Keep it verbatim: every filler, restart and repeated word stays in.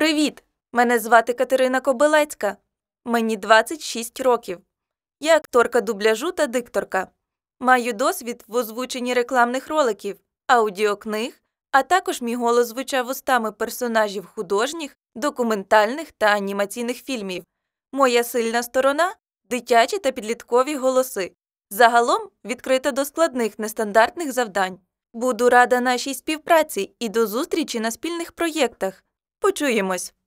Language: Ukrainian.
Привіт! Мене звати Катерина Кобилецька. Мені двадцять шість років. Я акторка дубляжу та дикторка. Маю досвід в озвученні рекламних роликів, аудіокниг, а також мій голос звучав устами персонажів художніх, документальних та анімаційних фільмів. Моя сильна сторона – дитячі та підліткові голоси. Загалом відкрита до складних нестандартних завдань. Буду рада нашій співпраці і до зустрічі на спільних проєктах. Почуємось!